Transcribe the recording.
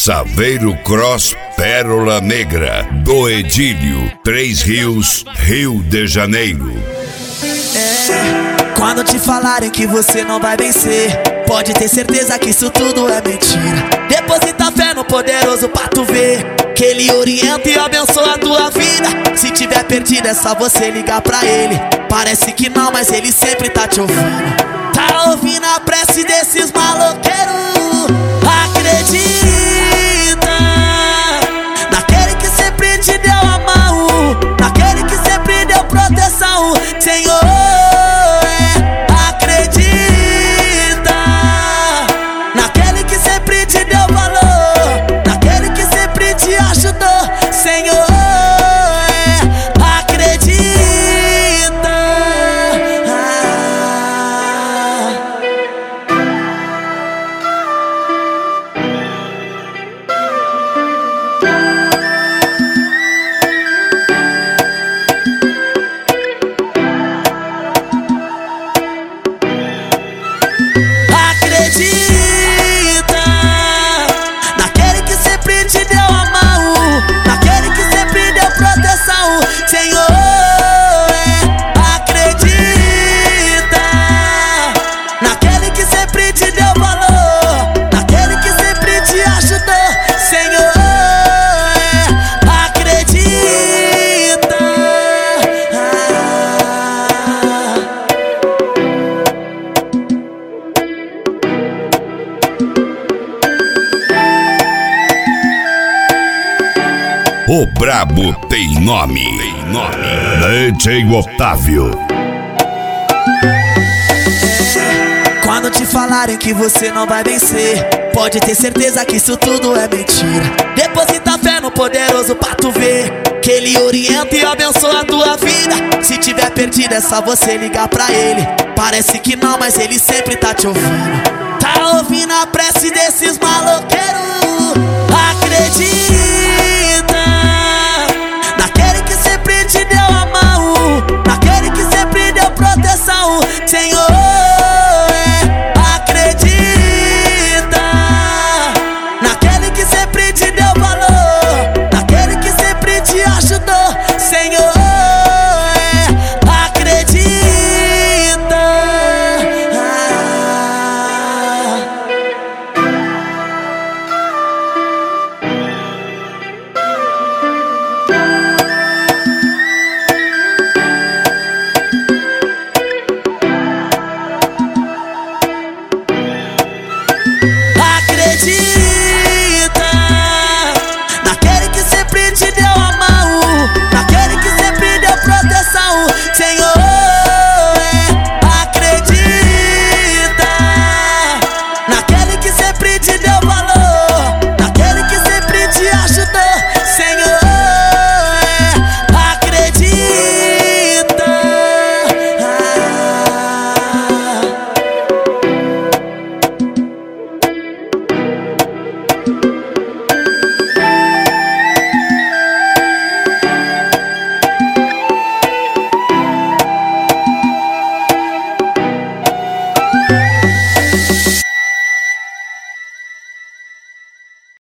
Saveiro Cross Pérola Negra, do Edílio, Três Rios, Rio de Janeiro. Quando te falarem que você não vai vencer, pode ter certeza que isso tudo é mentira. Deposita fé no poderoso pra tu ver que ele orienta e abençoa a tua vida. Se tiver perdido é só você ligar pra ele. Parece que não, mas ele sempre tá te ouvindo. Tá ouvindo a prece desses maloqueiros. Acredita naquele que sempre te deu a mão, naquele que sempre deu proteção, Senhor. Acredita naquele que sempre te deu valor, naquele que sempre te ajudou, Senhor. Acredita naquele que sempre te deu a mão, naquele que sempre deu proteção, Senhor. Acredita naquele que sempre te deu valor, naquele que sempre te ajudou, Senhor. Acredita. O brabo tem nome. DJ Otávio. Quando te falarem que você não vai vencer, pode ter certeza que isso tudo é mentira. Deposita fé no poderoso pra tu ver que ele orienta e abençoa a tua vida. Se tiver perdido é só você ligar pra ele. Parece que não, mas ele sempre tá te ouvindo. Tá ouvindo a prece desses maloqueiros. Acredita